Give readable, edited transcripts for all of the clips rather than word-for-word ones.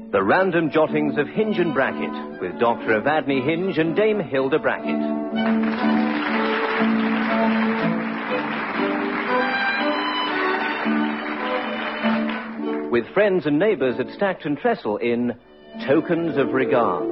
The Random Jottings of Hinge and Bracket, with Dr. Evadne Hinge and Dame Hilda Bracket. With friends and neighbours at Stacked and Trestle in Tokens of Regard.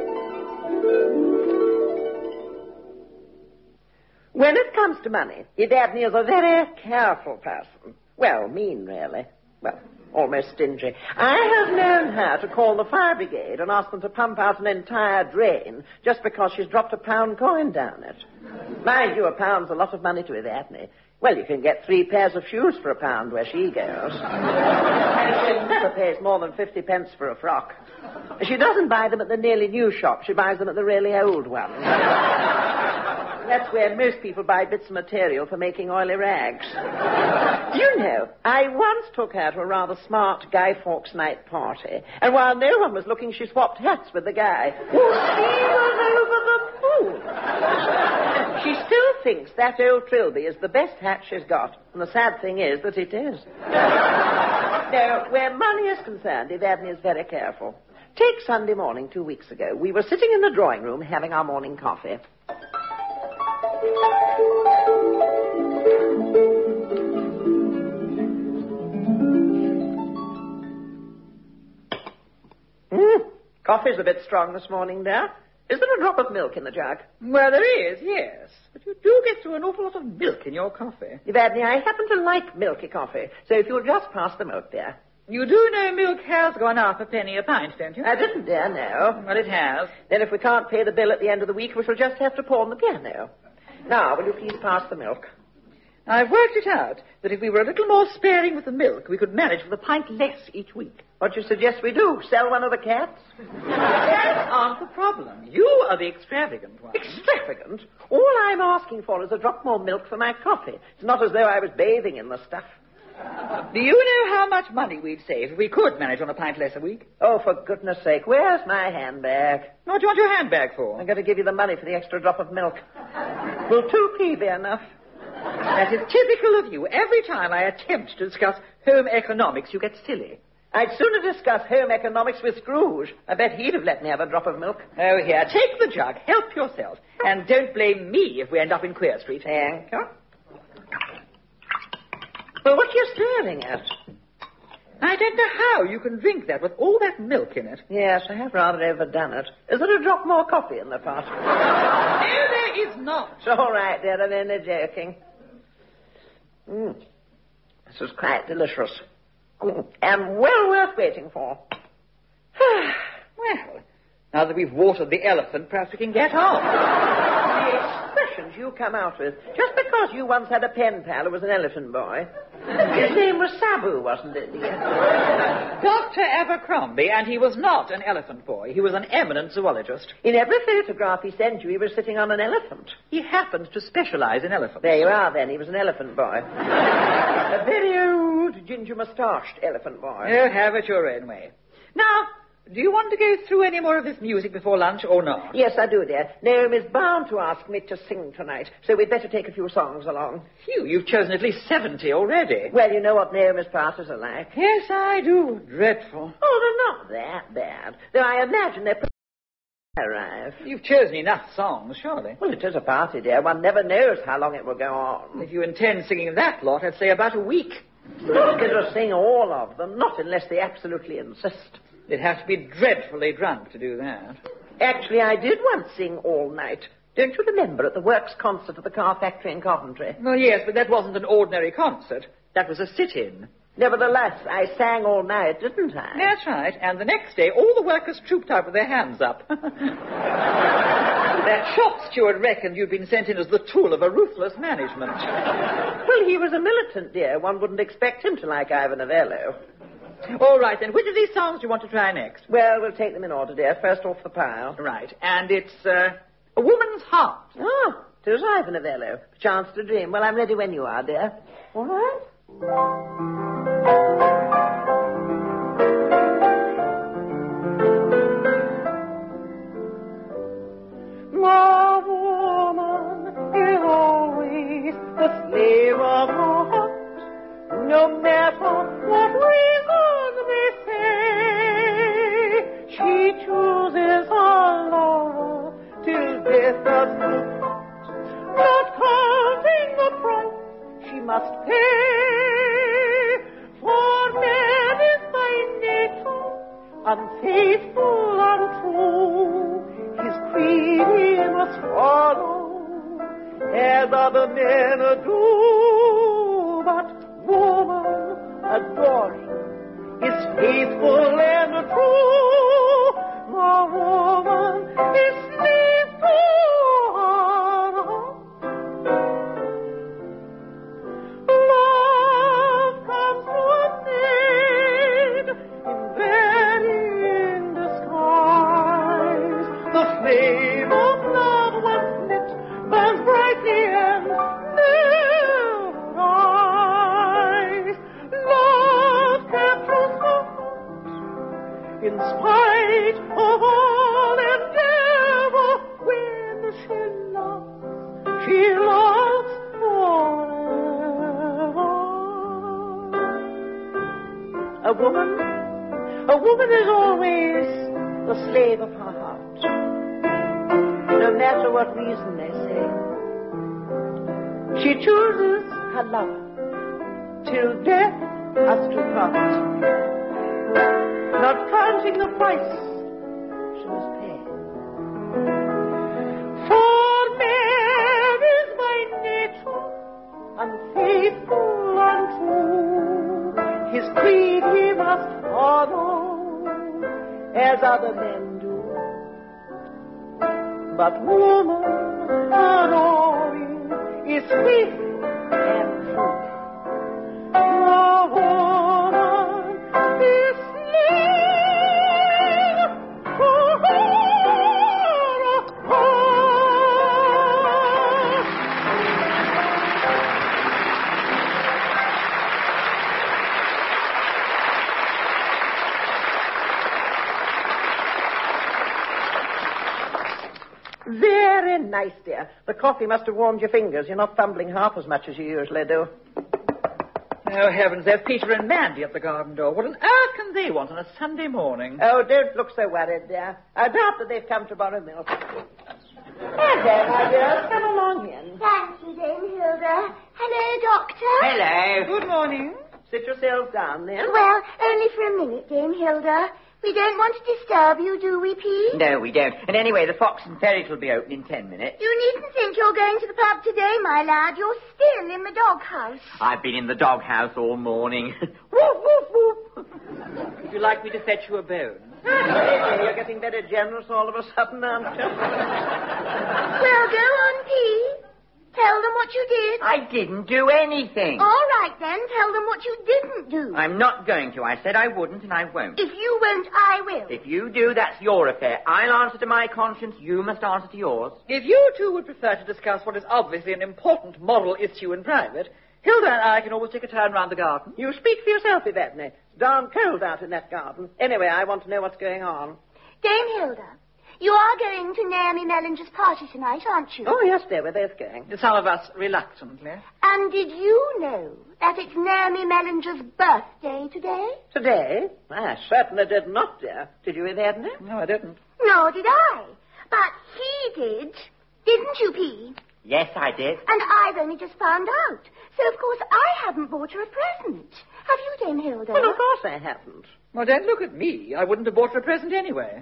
When it comes to money, Evadne is a very careful person. Well, mean, really. Well, almost stingy. I have known her to call the fire brigade and ask them to pump out an entire drain just because she's dropped a £1 coin down it. Mind you, £1's a lot of money to Evadne. Well, you can get 3 pairs of shoes for £1 where she goes. And she never pays more than 50 pence for a frock. She doesn't buy them at the nearly new shop. She buys them at the really old one. That's where most people buy bits of material for making oily rags. You know, I once took her to a rather smart Guy Fawkes night party, and while no one was looking, she swapped hats with the guy. Oh, she was over the moon. She still thinks that old Trilby is the best hat she's got, and the sad thing is that it is. Now, where money is concerned, Evadne is very careful. Take Sunday morning 2 weeks ago. We were sitting in the drawing room having our morning coffee. Coffee's a bit strong this morning, dear. Is there a drop of milk in the jug? Well, there is, yes. But you do get through an awful lot of milk in your coffee. Evadne, I happen to like milky coffee, so if you'll just pass the milk, dear. You do know milk has gone up a penny a pint, don't you? I didn't, dear, no. Well, it has. Then if we can't pay the bill at the end of the week, we shall just have to pawn the piano. Now, will you please pass the milk? I've worked it out that if we were a little more sparing with the milk, we could manage with a pint less each week. What do you suggest we do? Sell one of the cats? Cats aren't the problem. You are the extravagant one. Extravagant? All I'm asking for is a drop more milk for my coffee. It's not as though I was bathing in the stuff. Do you know how much money we'd save if we could manage on a pint less a week? Oh, for goodness sake, where's my handbag? What do you want your handbag for? I'm going to give you the money for the extra drop of milk. Will 2p be enough? That is typical of you. Every time I attempt to discuss home economics, you get silly. I'd sooner discuss home economics with Scrooge. I bet he'd have let me have a drop of milk. Oh, here, take the jug. Help yourself. And don't blame me if we end up in Queer Street. Thank you. Well, what are you staring at? I don't know how you can drink that with all that milk in it. Yes, I have rather overdone it. Is there a drop more coffee in the pot? No, there is not. It's all right, dear. I'm only joking. This is quite delicious. And well worth waiting for. Well, now that we've watered the elephant, perhaps we can get on. The expressions you come out with. Just because you once had a pen pal who was an elephant boy. His name was Sabu, wasn't it, dear? Dr. Abercrombie, and he was not an elephant boy. He was an eminent zoologist. In every photograph he sent you, he was sitting on an elephant. He happened to specialize in elephants. There you are, then. He was an elephant boy. A very old, ginger-moustached elephant boy. Oh, have it your own way. Now, do you want to go through any more of this music before lunch or not? Yes, I do, dear. Naomi's bound to ask me to sing tonight, so we'd better take a few songs along. Phew, you've chosen at least 70 already. Well, you know what Naomi's parties are like. Yes, I do. Dreadful. Oh, they're not that bad. Though I imagine they're pretty arrive. You've chosen enough songs, surely. Well, it is a party, dear. One never knows how long it will go on. If you intend singing that lot, I'd say about a week. Not going to sing all of them, not unless they absolutely insist. They'd have to be dreadfully drunk to do that. Actually, I did once sing all night. Don't you remember at the Works concert at the car factory in Coventry? Well, yes, but that wasn't an ordinary concert. That was a sit-in. Nevertheless, I sang all night, didn't I? That's right. And the next day, all the workers trooped out with their hands up. That shop steward reckoned you'd been sent in as the tool of a ruthless management. Well, he was a militant, dear. One wouldn't expect him to like Ivan Novello. All right, then. Which of these songs do you want to try next? Well, we'll take them in order, dear. First off the pile. Right. And it's, A Woman's Heart. Oh, 'tis Ivan Novello. Chance to Dream. Well, I'm ready when you are, dear. All right? My woman is always the slave of her heart, no matter what reason they say. must pay, for man is by nature unfaithful, untrue. His creed he must follow, as other men do. But woman adoring is faithful and true. The woman is slave to her. Love comes to a maid in varying disguise. The flame of love once lit burns brightly and never dies. Love captures the heart in spite of all endeavor. When she loves forever. A woman is always the slave of her heart, no matter what reason they say. She chooses her lover till death us do part, not counting the price she must pay. For man is by nature unfaithful, untrue. His creed he must follow, as other men do. But woman adoring is faithful and true. The woman is slave to her heart. Very nice, dear. The coffee must have warmed your fingers. You're not fumbling half as much as you usually do. Oh, heavens, there's Peter and Mandy at the garden door. What on earth can they want on a Sunday morning? Oh, don't look so worried, dear. I doubt that they've come to borrow milk. Hello, my dears. Come along in. Thank you, Dame Hilda. Hello, Doctor. Hello. Good morning. Sit yourselves down, then. Well, only for a minute, Dame Hilda. We don't want to disturb you, do we, Pete? No, we don't. And anyway, the Fox and Ferret will be open in 10 minutes. You needn't think you're going to the pub today, my lad. You're still in the doghouse. I've been in the doghouse all morning. Woof, woof, woof. Would you like me to fetch you a bone? You're getting very generous all of a sudden, aren't you? Well, go on, Pete. Tell them what you did. I didn't do anything. All right, then. Tell them what you didn't do. I'm not going to. I said I wouldn't, and I won't. If you won't, I will. If you do, that's your affair. I'll answer to my conscience. You must answer to yours. If you two would prefer to discuss what is obviously an important moral issue in private, Hilda and I can always take a turn round the garden. You speak for yourself, Yvette. It's darn cold out in that garden. Anyway, I want to know what's going on. Dame Hilda, you are going to Naomi Mellinger's party tonight, aren't you? Oh, yes, dear, we're both going. Some of us reluctantly. And did you know that it's Naomi Mellinger's birthday today? Today? I certainly did not, dear. Did you, Yvette? No, I didn't. Nor did I. But he did. Didn't you, P? Yes, I did. And I've only just found out. So, of course, I haven't bought her a present. Have you, Dame Hilda? Well, of course I haven't. Well, don't look at me. I wouldn't have bought her a present anyway.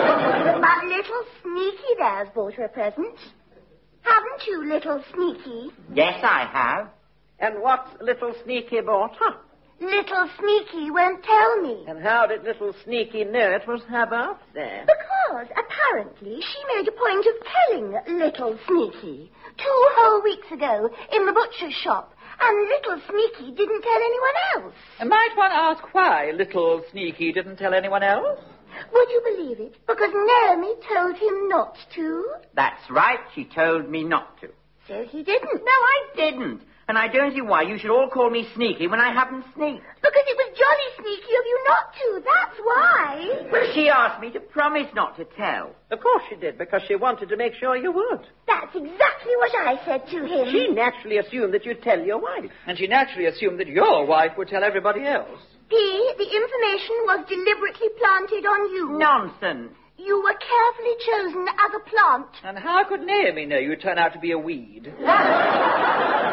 But little Sneaky there's bought her a present. Haven't you, little Sneaky? Yes, I have. And what's little Sneaky bought her? Little Sneaky won't tell me. And how did little Sneaky know it was her birthday? Because, apparently, she made a point of telling little Sneaky 2 whole weeks ago in the butcher's shop. And little Sneaky didn't tell anyone else. And might one ask why little Sneaky didn't tell anyone else? Would you believe it? Because Naomi told him not to. That's right. She told me not to. So he didn't. No, I didn't. And I don't see why you should all call me sneaky when I haven't sneaked. Because it was jolly sneaky of you not to. That's why. Well, she asked me to promise not to tell. Of course she did, because she wanted to make sure you would. That's exactly what I said to him. She naturally assumed that you'd tell your wife. And she naturally assumed that your wife would tell everybody else. P, the information was deliberately planted on you. Nonsense. You were carefully chosen as a plant. And how could Naomi know you'd turn out to be a weed?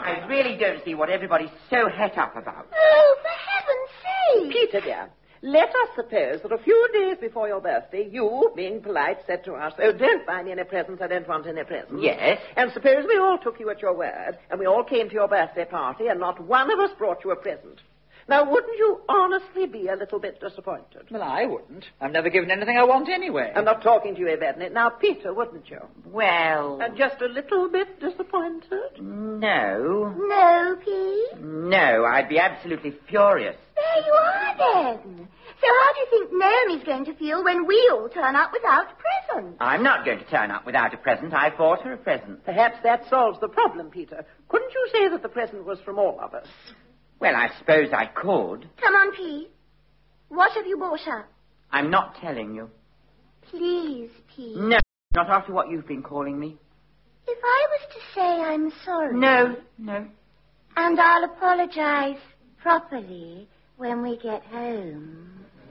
I really don't see what everybody's so het up about. Oh, for heaven's sake! Peter, dear, let us suppose that a few days before your birthday, you, being polite, said to us, oh, don't buy me any presents, I don't want any presents. Yes. And suppose we all took you at your word, and we all came to your birthday party, and not one of us brought you a present. Now, wouldn't you honestly be a little bit disappointed? Well, I wouldn't. I've never given anything I want anyway. I'm not talking to you, Evadne. Now, Peter, wouldn't you? Well... And just a little bit disappointed? No. No, Pete? No, I'd be absolutely furious. There you are, then. So how do you think Naomi's going to feel when we all turn up without a present? I'm not going to turn up without a present. I bought her a present. Perhaps that solves the problem, Peter. Couldn't you say that the present was from all of us? Well, I suppose I could. Come on, Pete. What have you bought her? I'm not telling you. Please, Pete. No, not after what you've been calling me. If I was to say I'm sorry... No. And I'll apologize properly when we get home.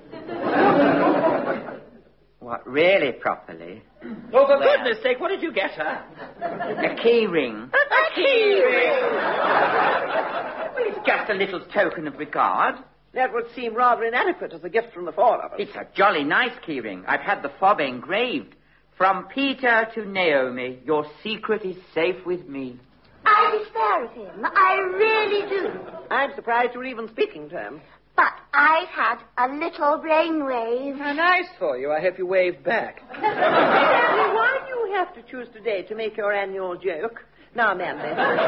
What, really properly? Oh, for goodness sake, what did you get her? A key ring. A key ring! Well, it's just a little token of regard. That would seem rather inadequate as a gift from the four of us. It's a jolly nice key ring. I've had the fob engraved. From Peter to Naomi, your secret is safe with me. I despair of him. I really do. I'm surprised you're even speaking to him. But I've had a little brainwave. How nice for you. I hope you waved back. Exactly. Why do you have to choose today to make your annual joke? Now, Mandy.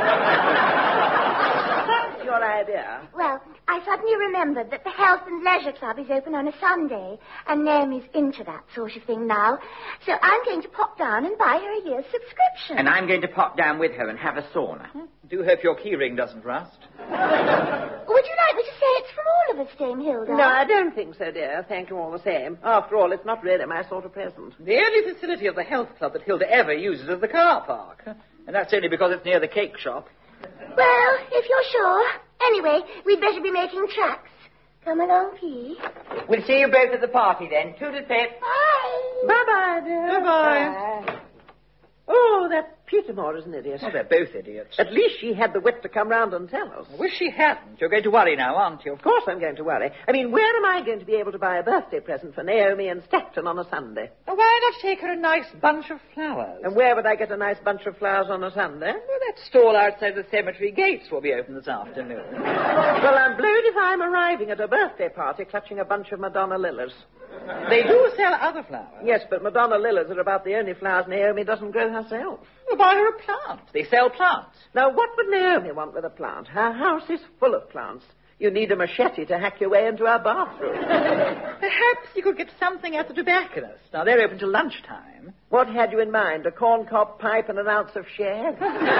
What's your idea? Well, I suddenly remembered that the Health and Leisure Club is open on a Sunday, and Naomi's into that sort of thing now. So I'm going to pop down and buy her a year's subscription. And I'm going to pop down with her and have a sauna. Do hope your key ring doesn't rust. Would you like me to say it's from all of us, Dame Hilda? No, I don't think so, dear. Thank you all the same. After all, it's not really my sort of present. The only facility of the health club that Hilda ever uses is the car park. And that's only because it's near the cake shop. Well, if you're sure. Anyway, we'd better be making tracks. Come along, Pete. We'll see you both at the party then. Toodle-pip. Bye. Bye-bye, dear. Bye-bye. Bye. Oh, that Petermore is an idiot. Oh, they're both idiots. At least she had the wit to come round and tell us. I wish she hadn't. You're going to worry now, aren't you? Of course I'm going to worry. I mean, where am I going to be able to buy a birthday present for Naomi and Stacton on a Sunday? Oh, why not take her a nice bunch of flowers? And where would I get a nice bunch of flowers on a Sunday? Well, that stall outside the cemetery gates will be open this afternoon. Well, I'm blowed if I'm arriving at a birthday party clutching a bunch of Madonna lilies. They do sell other flowers. Yes, but Madonna lilies are about the only flowers Naomi doesn't grow herself. Well, buy her a plant. They sell plants. Now, what would Naomi want with a plant? Her house is full of plants. You need a machete to hack your way into our bathroom. Perhaps you could get something at the tobacconist. Now, they're open till lunchtime. What had you in mind? A corncob pipe and an ounce of shag?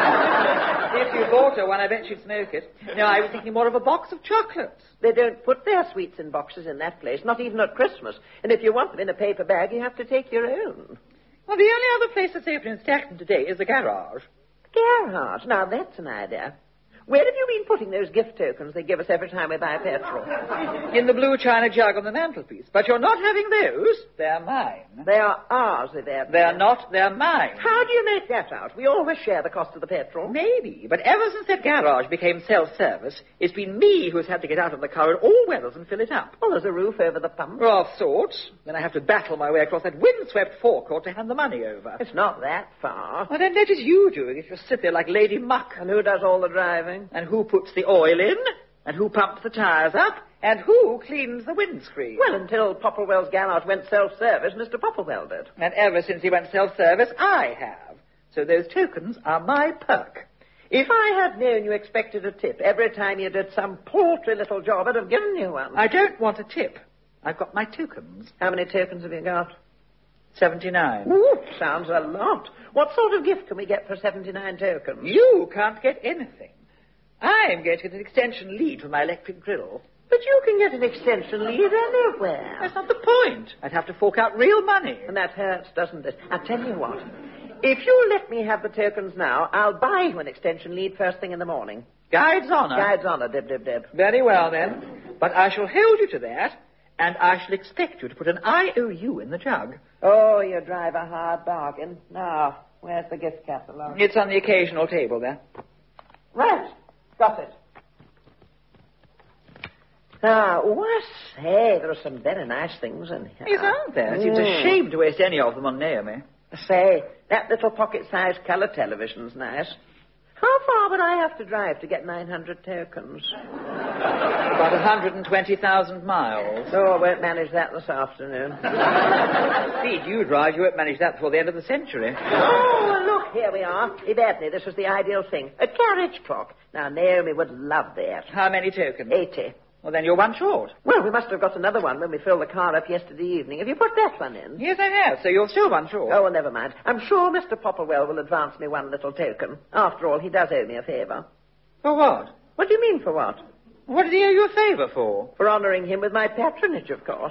If you bought her one, I bet she'd smoke it. No, I was thinking more of a box of chocolates. They don't put their sweets in boxes in that place, not even at Christmas. And if you want them in a paper bag, you have to take your own. Well, the only other place that's open in Stacton today is the garage. Garage. Now, that's an idea. Where have you been putting those gift tokens they give us every time we buy petrol? In the blue china jug on the mantelpiece. But you're not having those. They're mine. They are ours, Evadne. They're not. They're mine. How do you make that out? We always share the cost of the petrol. Maybe. But ever since that garage became self-service, it's been me who's had to get out of the car in all weathers and fill it up. Well, there's a roof over the pump. Of sorts. Then I have to battle my way across that windswept forecourt to hand the money over. It's not that far. Well, then let it you doing it. You sit there like Lady Muck. And who does all the driving? And who puts the oil in? And who pumps the tyres up? And who cleans the windscreen? Well, until Popplewell's garage went self-service, Mr. Popplewell did. And ever since he went self-service, I have. So those tokens are my perk. If I had known you expected a tip every time you did some paltry little job, I'd have given you one. I don't want a tip. I've got my tokens. How many tokens have you got? 79. Ooh, sounds a lot. What sort of gift can we get for 79 tokens? You can't get anything. I'm going to get an extension lead for my electric grill. But you can get an extension lead anywhere. That's not the point. I'd have to fork out real money. And that hurts, doesn't it? I'll tell you what. If you let me have the tokens now, I'll buy you an extension lead first thing in the morning. Guide's honour. Guide's honour, dib, dib, dib. Very well, then. But I shall hold you to that, and I shall expect you to put an IOU in the jug. Oh, you drive a hard bargain. Now, where's the gift catalogue? It's on the occasional table there. Right. Got it. Ah, oh, I say, there are some very nice things in here. Yes, aren't there? It seems a shame to waste any of them on Naomi. Say, that little pocket-sized colour television's nice. How far would I have to drive to get 900 tokens? About 120,000 miles. Oh, I won't manage that this afternoon. Indeed, you drive. You won't manage that before the end of the century. Oh, look, here we are. Evadne, this was the ideal thing. A carriage clock. Now, Naomi would love that. How many tokens? 80. Well, then you're one short. Well, we must have got another one when we filled the car up yesterday evening. Have you put that one in? Yes, I have, so you're still one short. Oh, well, never mind. I'm sure Mr. Popplewell will advance me one little token. After all, he does owe me a favour. For what? What do you mean, for what? What did he owe you a favour for? For honouring him with my patronage, of course.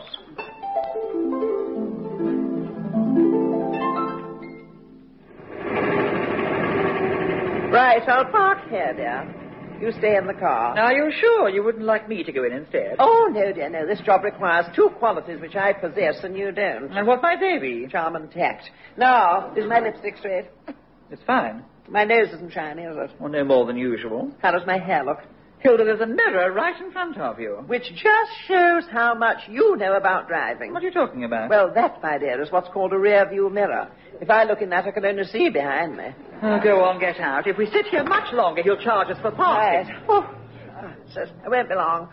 Right, I'll park here, dear. You stay in the car. Now, you're sure you wouldn't like me to go in instead? Oh, no, dear, no. This job requires two qualities which I possess and you don't. And what might they be? Charm and tact. Now, is my lipstick straight? It's fine. My nose isn't shiny, is it? Well, no more than usual. How does my hair look? Hilda, there's a mirror right in front of you. Which just shows how much you know about driving. What are you talking about? Well, that, my dear, is what's called a rear-view mirror. If I look in that, I can only see behind me. Oh, go on, get out. If we sit here much longer, he'll charge us for parking. Right. Oh, sis, I won't be long.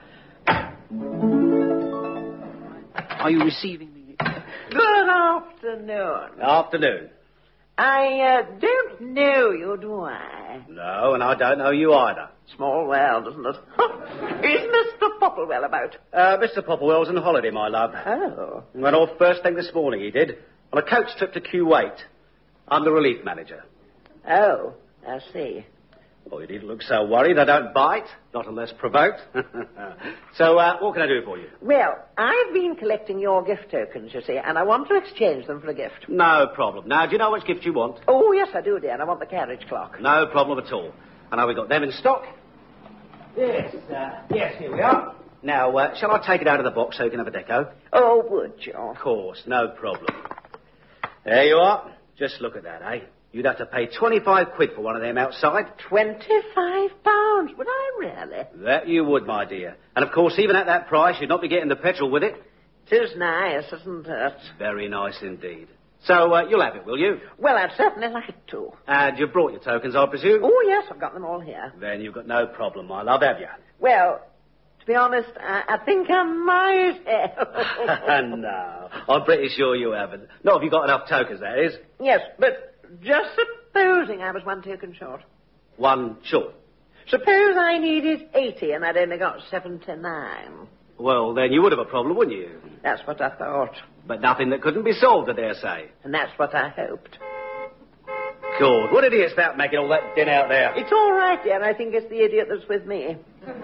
Are you receiving me? Good afternoon. Afternoon. I don't know you, do I? No, and I don't know you either. Small world, isn't it? Is Mr. Popplewell about? Mr. Popplewell's on holiday, my love. Oh. Went off first thing this morning, he did. On a coach trip to Kuwait. I'm the relief manager. Oh, I see. Oh, you needn't look so worried. I don't bite, not unless provoked. So, what can I do for you? Well, I've been collecting your gift tokens, you see, and I want to exchange them for a gift. No problem. Now, do you know which gift you want? Oh, yes, I do, dear, and I want the carriage clock. No problem at all. I know we've got them in stock. Yes, here we are. Now, shall I take it out of the box so you can have a deco? Oh, would you? Of course, no problem. There you are. Just look at that, eh? You'd have to pay 25 quid for one of them outside. 25 pounds? Would I really? That you would, my dear. And, of course, even at that price, you'd not be getting the petrol with it. 'Tis nice, isn't it? Very nice indeed. So, you'll have it, will you? Well, I'd certainly like to. And you've brought your tokens, I presume? Oh, yes, I've got them all here. Then you've got no problem, my love, have you? Well, to be honest, I think I might have. No, I'm pretty sure you haven't. Not if you've got enough tokens, that is. Yes, but just supposing I was one token short. One short. Suppose I needed 80 and I'd only got 79. Well, then you would have a problem, wouldn't you? That's what I thought. But nothing that couldn't be solved, I dare say. And that's what I hoped. Good. What idiot's that making all that din out there? It's all right, dear. I think it's the idiot that's with me.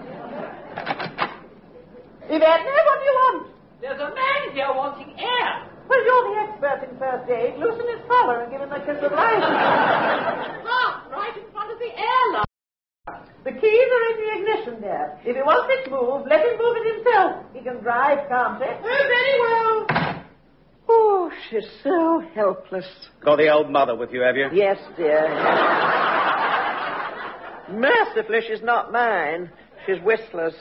Evadne, what do you want? There's a man here wanting air. Well, you're the expert in first aid. Loosen his collar and give him a kiss of life. Right in front of the airlock. The keys are in the ignition there. If he wants it moved, let him move it himself. He can drive, can't he? Oh, very well. Oh, she's so helpless. Got the old mother with you, have you? Yes, dear. Mercifully, she's not mine. She's Whistler's.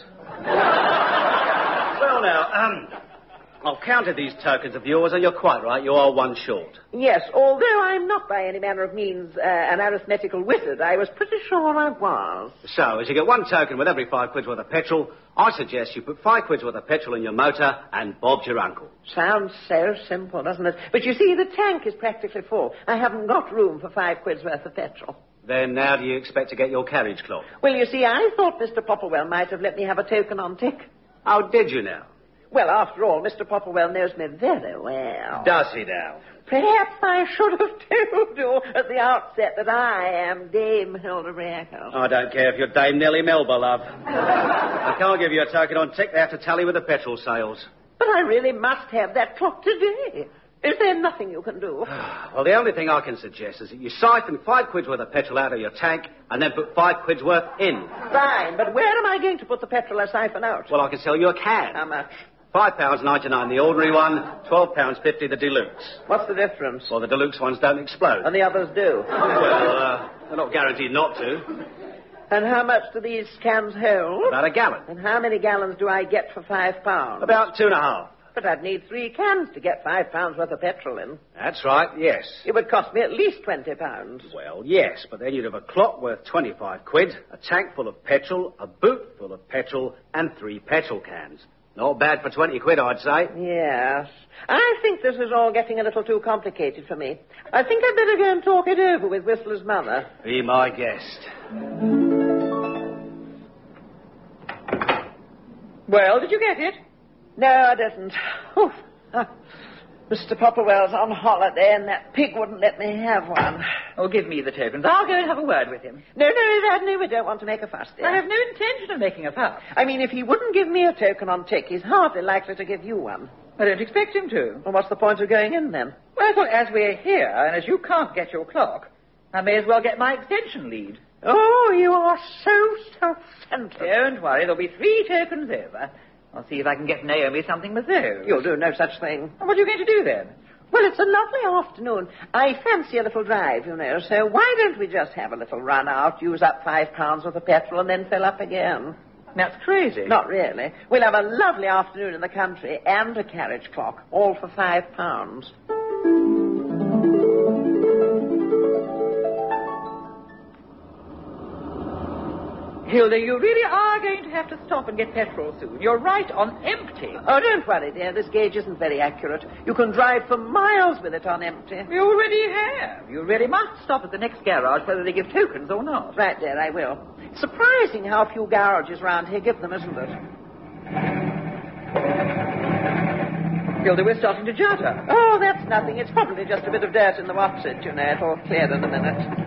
Well, now, I've counted these tokens of yours, and you're quite right. You are one short. Yes, although I'm not by any manner of means an arithmetical wizard, I was pretty sure I was. So, as you get one token with every 5 quid's worth of petrol, I suggest you put 5 quid's worth of petrol in your motor, and Bob's your uncle. Sounds so simple, doesn't it? But you see, the tank is practically full. I haven't got room for 5 quid's worth of petrol. Then how do you expect to get your carriage clock? Well, you see, I thought Mr. Popplewell might have let me have a token on tick. How did you now? Well, after all, Mr. Popplewell knows me very well. Does he now? Perhaps I should have told you at the outset that I am Dame Hilda Rackhouse. I don't care if you're Dame Nellie Melba, love. I can't give you a token on tick. They have to tally with the petrol sales. But I really must have that clock today. Is there nothing you can do? Well, the only thing I can suggest is that you siphon 5 quid's worth of petrol out of your tank and then put 5 quid's worth in. Fine, but where am I going to put the petrol I siphon out? Well, I can sell you a can. How much? £5.99 the ordinary one, £12.50 the deluxe. What's the difference? Well, the deluxe ones don't explode. And the others do. Well, they're not guaranteed not to. And how much do these cans hold? About a gallon. And how many gallons do I get for £5? About 2.5. But I'd need 3 cans to get £5 worth of petrol in. That's right, yes. It would cost me at least £20. Well, yes, but then you'd have a clock worth 25 quid, a tank full of petrol, a boot full of petrol, and 3 petrol cans. Not bad for 20 quid, I'd say. Yes. I think this is all getting a little too complicated for me. I think I'd better go and talk it over with Whistler's mother. Be my guest. Well, did you get it? No, I didn't. Oof. Mr. Popplewell's on holiday, and that pig wouldn't let me have one. Oh, give me the tokens. I'll go and have a word with him. No, Edna, we don't want to make a fuss, dear. I have no intention of making a fuss. I mean, if he wouldn't give me a token on tick, he's hardly likely to give you one. I don't expect him to. Well, what's the point of going in, then? Well, I thought as we're here, and as you can't get your clock, I may as well get my extension lead. Oh, you are so self-centered. Don't worry, there'll be 3 tokens over. I'll see if I can get Naomi something with those. You'll do no such thing. What are you going to do, then? Well, it's a lovely afternoon. I fancy a little drive, you know, so why don't we just have a little run out, use up £5 worth of petrol, and then fill up again? That's crazy. Not really. We'll have a lovely afternoon in the country and a carriage clock, all for £5. Hilda, you really are going to have to stop and get petrol soon. You're right on empty. Oh, don't worry, dear. This gauge isn't very accurate. You can drive for miles with it on empty. You already have. You really must stop at the next garage whether they give tokens or not. Right, dear, I will. Surprising how few garages round here give them, isn't it? Hilda, we're starting to judder. Oh, that's nothing. It's probably just a bit of dirt in the what's-it, you know. It'll clear in a minute.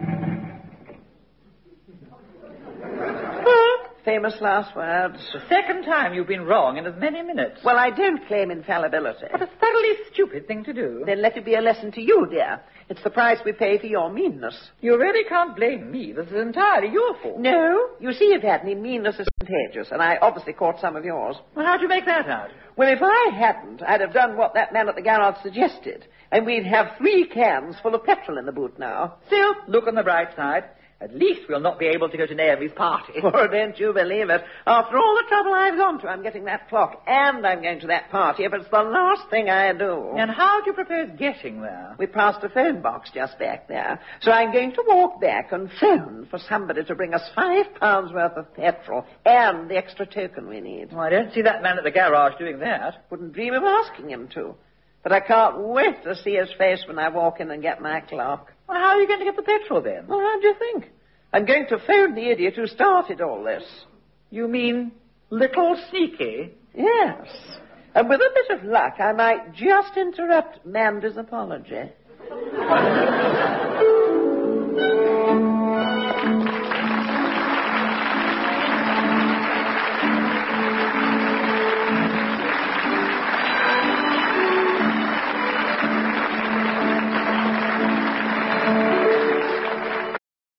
Famous last words. The second time you've been wrong in as many minutes. Well, I don't claim infallibility. What a thoroughly stupid thing to do. Then let it be a lesson to you, dear. It's the price we pay for your meanness. You really can't blame me. This is entirely your fault. No. You see, if Hadney, meanness is contagious, and I obviously caught some of yours. Well, how'd you make that out? Well, if I hadn't, I'd have done what that man at the garage suggested. And we'd have 3 cans full of petrol in the boot now. Still, look on the bright side. At least we'll not be able to go to Naomi's party. Oh, don't you believe it. After all the trouble I've gone to, I'm getting that clock, and I'm going to that party if it's the last thing I do. And how do you propose getting there? We passed a phone box just back there, so I'm going to walk back and phone for somebody to bring us £5 worth of petrol and the extra token we need. Well, I don't see that man at the garage doing that. Wouldn't dream of asking him to. But I can't wait to see his face when I walk in and get my clock. Well, how are you going to get the petrol, then? Well, how do you think? I'm going to phone the idiot who started all this. You mean Little Sneaky? Yes. And with a bit of luck, I might just interrupt Mandy's apology.